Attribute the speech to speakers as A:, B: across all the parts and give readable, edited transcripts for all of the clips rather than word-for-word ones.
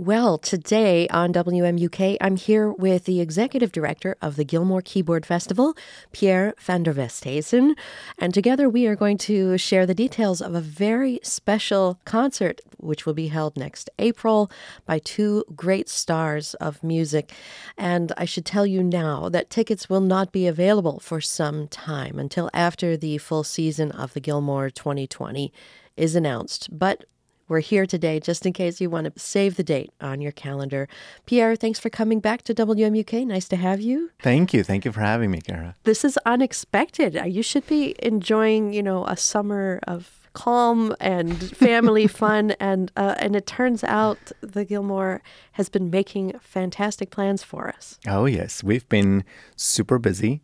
A: Well, today on WMUK, I'm here with the executive director of the Gilmore Keyboard Festival, Pierre van der Westhuizen, and together we are going to share the details of a very special concert which will be held next April by two great stars of music. And I should tell you now that tickets will not be available for some time until after the full season of the Gilmore 2020 is announced. But we're here today just in case you want to save the date on your calendar. Pierre, thanks for coming back to WMUK. Nice to have you.
B: Thank you. Thank you for having me, Kara.
A: This is unexpected. You should be enjoying, a summer of calm and family fun. And it turns out the Gilmore has been making fantastic plans for us.
B: Oh, yes. We've been super busy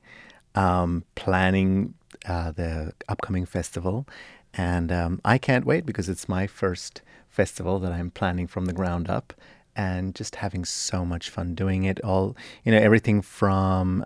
B: planning the upcoming festival. And I can't wait because it's my first festival that I'm planning from the ground up and just having so much fun doing it all, everything from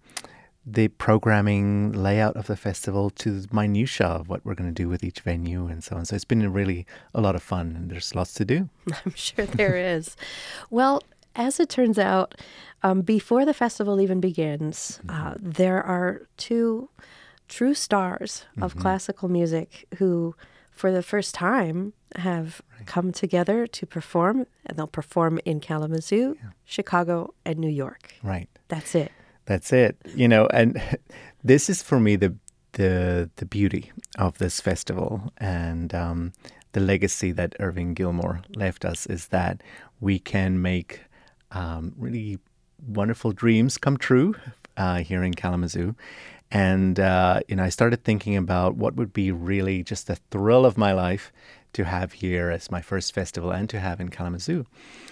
B: the programming layout of the festival to the minutiae of what we're going to do with each venue and so on. So it's been really a lot of fun and there's lots to do.
A: I'm sure there is. Well, as it turns out, before the festival even begins, there are two true stars of classical music who, for the first time, have come together to perform, and they'll perform in Kalamazoo, Chicago, and New York.
B: Right.
A: That's it.
B: That's it. And this is for me the beauty of this festival and the legacy that Irving Gilmore left us is that we can make really wonderful dreams come true here in Kalamazoo. And, I started thinking about what would be really just the thrill of my life to have here as my first festival and to have in Kalamazoo.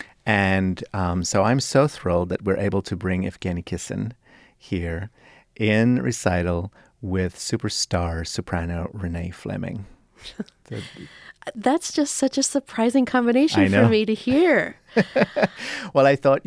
B: And so I'm so thrilled that we're able to bring Evgeny Kissin here in recital with superstar soprano Renee Fleming.
A: That's just such a surprising combination for me to hear.
B: Well, I thought,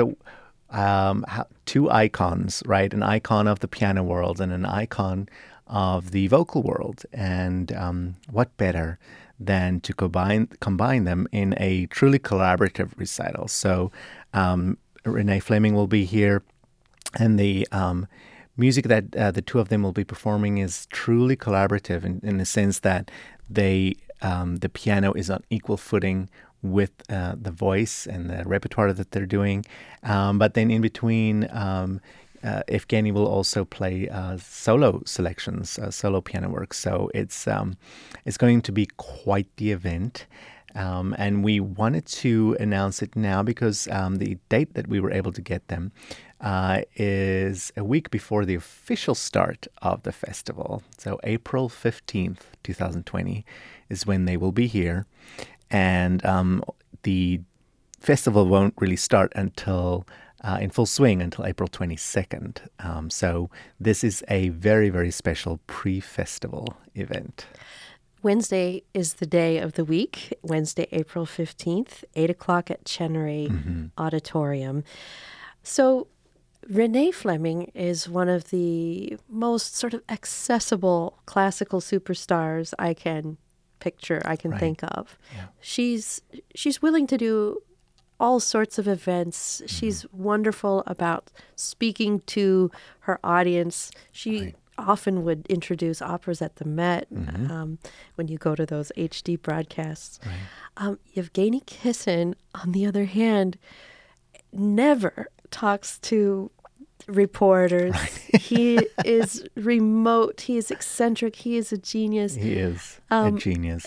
B: two icons, right? An icon of the piano world and an icon of the vocal world. And what better than to combine them in a truly collaborative recital? So Renee Fleming will be here, and the music that the two of them will be performing is truly collaborative in the sense that the piano is on equal footing with the voice and the repertoire that they're doing. But then in between, Evgeny will also play solo selections, solo piano work. So it's going to be quite the event. And we wanted to announce it now because the date that we were able to get them is a week before the official start of the festival. So April 15th, 2020 is when they will be here. And the festival won't really start until in full swing until April 22nd. So this is a very, very special pre-festival event.
A: Wednesday is the day of the week, Wednesday, April 15th, 8 o'clock at Chenery Auditorium. So Renee Fleming is one of the most sort of accessible classical superstars I can think of. Yeah. She's willing to do all sorts of events. She's wonderful about speaking to her audience. She often would introduce operas at the Met when you go to those HD broadcasts. Evgeny Kissin, on the other hand, never talks to reporters. He is remote. He is eccentric. He is a genius.
B: He is a genius.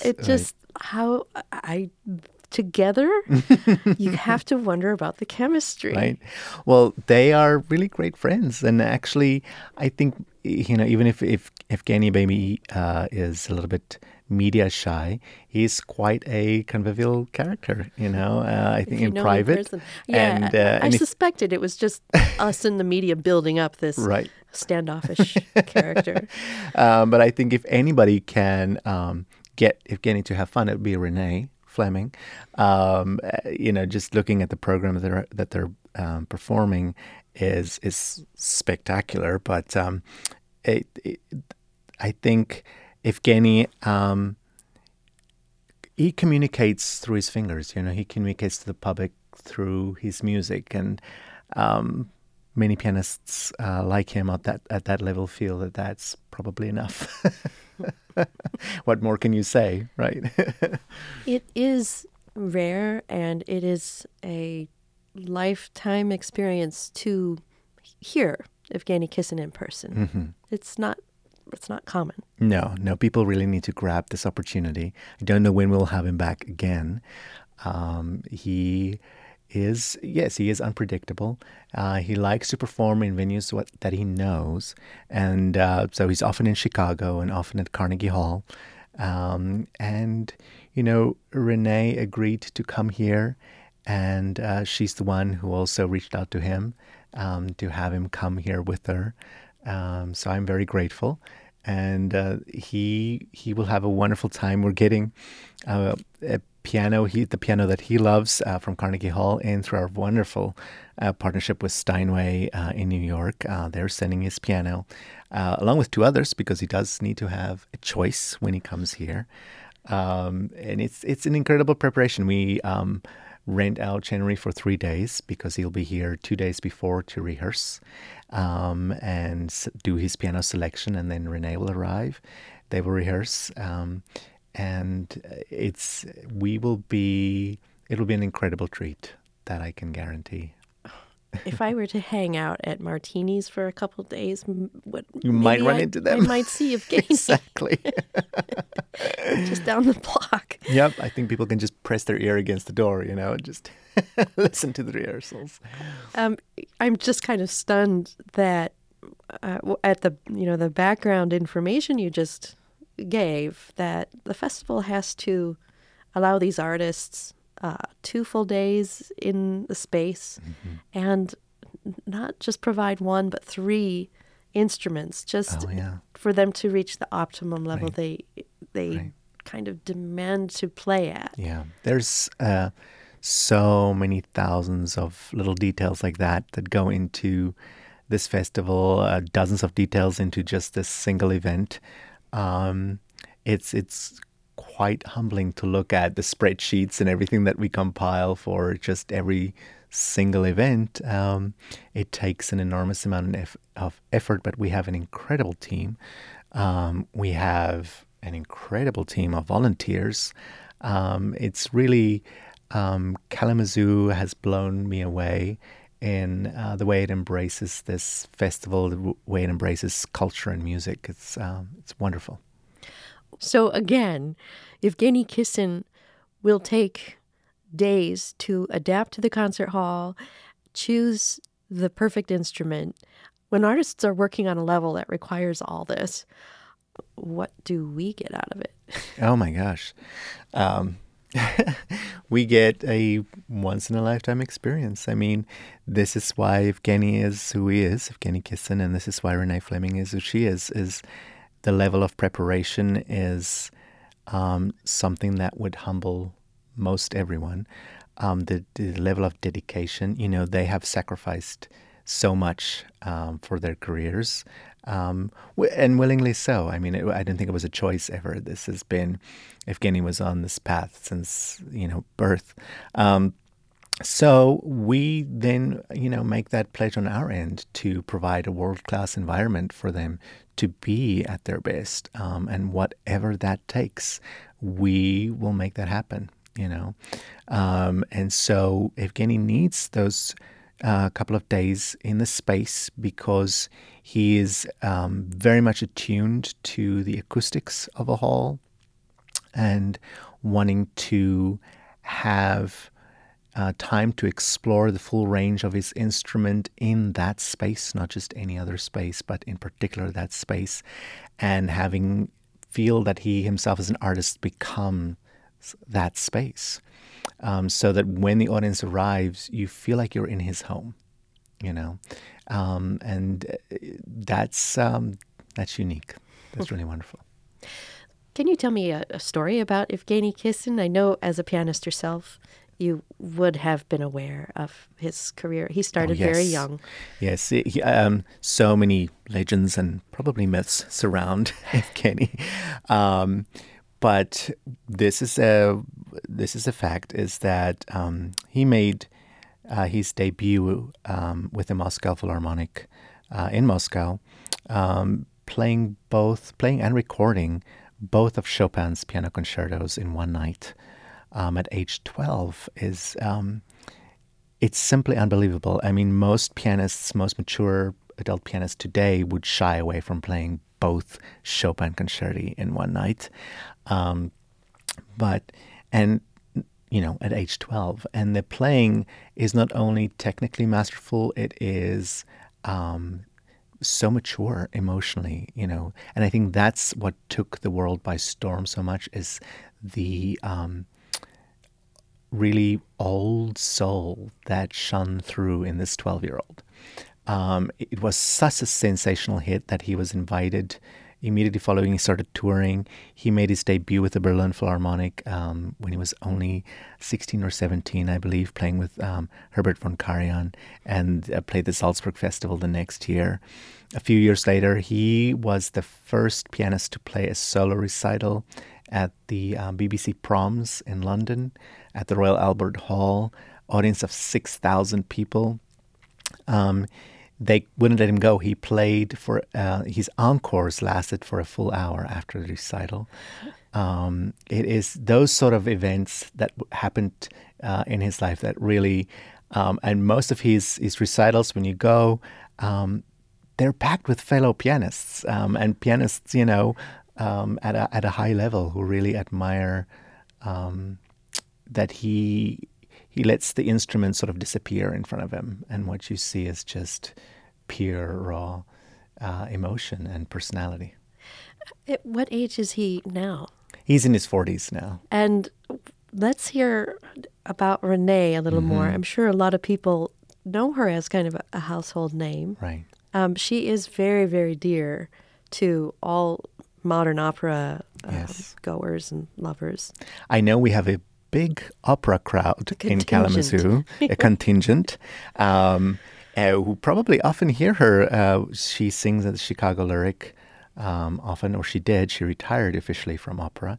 A: Together, you have to wonder about the chemistry.
B: Right. Well, they are really great friends. And actually, I think, even if Evgeny maybe is a little bit media shy, he's quite a convivial character, I think in private.
A: In yeah, and I suspected it was just us in the media building up this standoffish character.
B: But I think if anybody can get Evgeny to have fun, it would be Renee Fleming. Just looking at the program that they're performing is spectacular. But I think Evgeny he communicates through his fingers. He communicates to the public through his music, and many pianists like him at that level feel that that's probably enough. What more can you say, right?
A: It is rare, and it is a lifetime experience to hear Evgeny Kissin in person.
B: Mm-hmm.
A: It's not common.
B: No, people really need to grab this opportunity. I don't know when we'll have him back again. He is unpredictable. He likes to perform in venues that he knows. And so he's often in Chicago and often at Carnegie Hall. And Renee agreed to come here, and she's the one who also reached out to him to have him come here with her. So I'm very grateful. And he will have a wonderful time. We're getting a piano, the piano that he loves from Carnegie Hall, in through our wonderful partnership with Steinway in New York. They're sending his piano along with two others, because he does need to have a choice when he comes here. And it's an incredible preparation. We rent out Chenery for 3 days because he'll be here 2 days before to rehearse and do his piano selection, and then Renee will arrive. They will rehearse, and it'll be an incredible treat that I can guarantee.
A: If I were to hang out at Martini's for a couple of days,
B: you might run into them.
A: I might see Evgeny.
B: Exactly.
A: Just down the block.
B: Yep, I think people can just press their ear against the door, just listen to the rehearsals.
A: I'm just kind of stunned that at the background information you just gave, that the festival has to allow these artists 2 full days in the space, mm-hmm. and not just provide 1 but 3 instruments, just for them to reach the optimum level they kind of demand to play at.
B: Yeah, there's so many thousands of little details like that go into this festival, dozens of details into just this single event. It's quite humbling to look at the spreadsheets and everything that we compile for just every single event. It takes an enormous amount of effort, but we have an incredible team. We have an incredible team of volunteers. It's really, Kalamazoo has blown me away in the way it embraces this festival, the way it embraces culture and music. It's wonderful.
A: So again, Evgeny Kissin will take days to adapt to the concert hall, choose the perfect instrument. When artists are working on a level that requires all this, what do we get out of it?
B: Oh my gosh. We get a once-in-a-lifetime experience. I mean, this is why Evgeny is who he is, Evgeny Kissin, and this is why Renee Fleming is who she is the level of preparation is something that would humble most everyone. The level of dedication, they have sacrificed so much for their careers, and willingly so. I mean, I don't think it was a choice ever. This has been, Evgeny was on this path since, birth. So we then, make that pledge on our end to provide a world-class environment for them to be at their best. And whatever that takes, we will make that happen, And so Evgeny needs those couple of days in the space because he is very much attuned to the acoustics of a hall and wanting to have time to explore the full range of his instrument in that space, not just any other space, but in particular that space, and feel that he himself as an artist becomes that space, so that when the audience arrives, you feel like you're in his home, and that's unique. That's really wonderful.
A: Can you tell me a story about Evgeny Kissin? I know as a pianist yourself, you would have been aware of his career. He started very young.
B: Yes, so many legends and probably myths surround Evgeny. But this is a fact, is that he made his debut with the Moscow Philharmonic in Moscow, playing and recording both of Chopin's piano concertos in one night at age 12 is it's simply unbelievable. I mean, most mature adult pianists today would shy away from playing both Chopin concerti in one night. But at age 12, and the playing is not only technically masterful, it is so mature emotionally, and I think that's what took the world by storm so much, is the really old soul that shone through in this 12-year-old. It was such a sensational hit that he was invited immediately following. He started touring. He made his debut with the Berlin Philharmonic when he was only 16 or 17, I believe, playing with Herbert von Karajan, and played the Salzburg Festival the next year. A few years later, he was the first pianist to play a solo recital at the BBC Proms in London at the Royal Albert Hall, audience of 6,000 people. They wouldn't let him go. He played for his encores lasted for a full hour after the recital. It is those sort of events that happened in his life that really, and most of his recitals, when you go, they're packed with fellow pianists and pianists, at a high level, who really admire that he lets the instrument sort of disappear in front of him, and what you see is just pure, raw emotion and personality.
A: At what age is he now?
B: He's in his 40s now.
A: And let's hear about Renee a little more. I'm sure a lot of people know her as kind of a household name.
B: Right.
A: She is very, very dear to all modern opera goers and lovers.
B: I know we have a big opera crowd in Kalamazoo, a contingent, who probably often hear her. She sings at the Chicago Lyric often, or she did. She retired officially from opera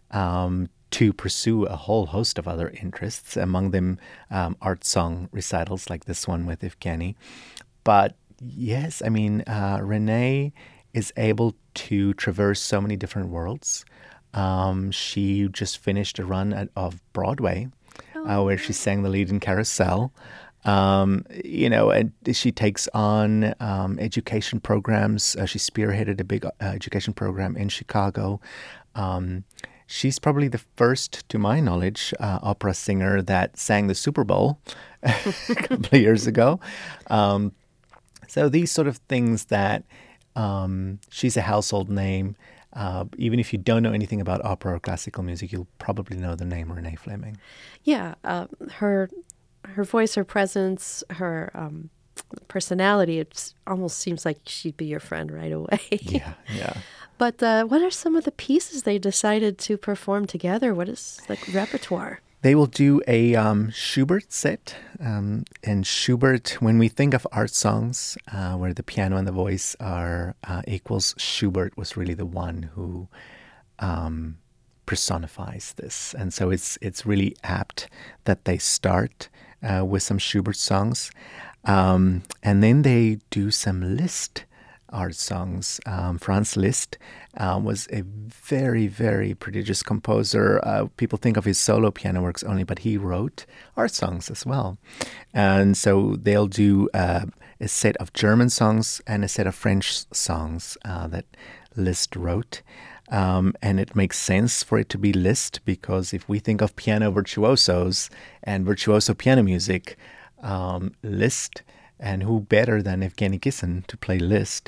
B: to pursue a whole host of other interests, among them art song recitals like this one with Evgeny. But yes, I mean, Renee is able to traverse so many different worlds. She just finished a run of Broadway, where she sang the lead in Carousel. And she takes on education programs. She spearheaded a big education program in Chicago. She's probably the first, to my knowledge, opera singer that sang the Super Bowl a couple of years ago. So these sort of things that she's a household name. Even if you don't know anything about opera or classical music, you'll probably know the name Renee Fleming.
A: Yeah, her voice, her presence, her personality, it almost seems like she'd be your friend right away.
B: Yeah.
A: But what are some of the pieces they decided to perform together? What is the repertoire?
B: They will do a Schubert set. And Schubert, when we think of art songs where the piano and the voice are equals, Schubert was really the one who personifies this. And so it's really apt that they start with some Schubert songs. And then they do some Liszt art songs. Franz Liszt was a very, very prodigious composer. People think of his solo piano works only, but he wrote art songs as well. And so they'll do a set of German songs and a set of French songs that Liszt wrote. And it makes sense for it to be Liszt, because if we think of piano virtuosos and virtuoso piano music, Liszt, and who better than Evgeny Kissin to play Liszt?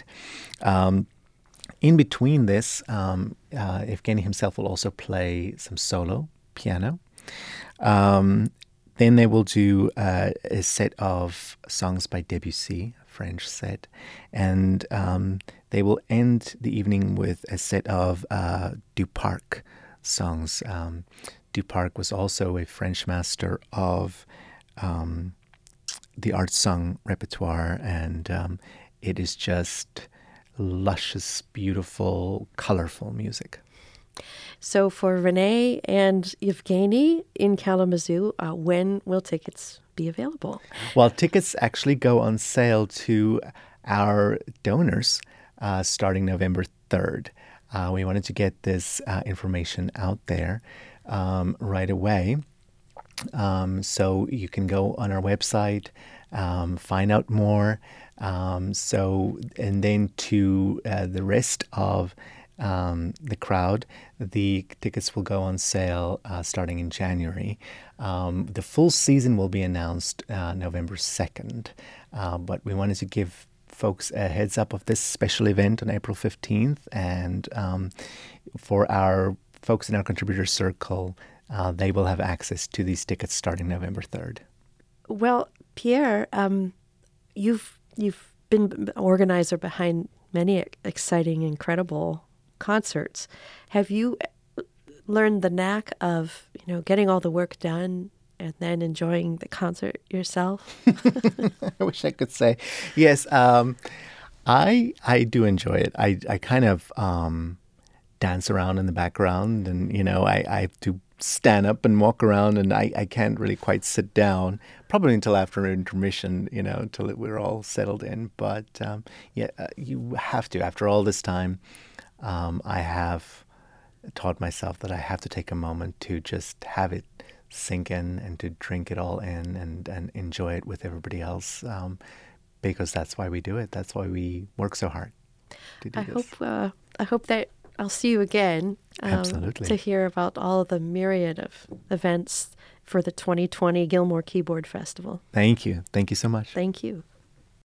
B: In between this, Evgeny himself will also play some solo piano. Then they will do a set of songs by Debussy, a French set, and they will end the evening with a set of Duparc songs. Duparc was also a French master of the art song repertoire, and it is just luscious, beautiful, colorful music.
A: So for Renee and Evgeny in Kalamazoo, when will tickets be available?
B: Well, tickets actually go on sale to our donors starting November 3rd. We wanted to get this information out there right away. So you can go on our website, find out more. And then to the rest of the crowd, the tickets will go on sale starting in January. The full season will be announced November 2nd, but we wanted to give folks a heads up of this special event on April 15th, and for our folks in our contributor circle, they will have access to these tickets starting November 3rd.
A: Well, Pierre, you've been organizer behind many exciting, incredible concerts. Have you learned the knack of, getting all the work done and then enjoying the concert yourself?
B: I wish I could say yes. I do enjoy it. I kind of dance around in the background, and I have to stand up and walk around, and I can't really quite sit down. Probably until after intermission, until we're all settled in. But you have to. After all this time, I have taught myself that I have to take a moment to just have it sink in and to drink it all in and enjoy it with everybody else, because that's why we do it. That's why we work so hard to do this.
A: I hope that I'll see you again.
B: Absolutely.
A: To hear about all of the myriad of events for the 2020 Gilmore Keyboard Festival.
B: Thank you. Thank you so much.
A: Thank you.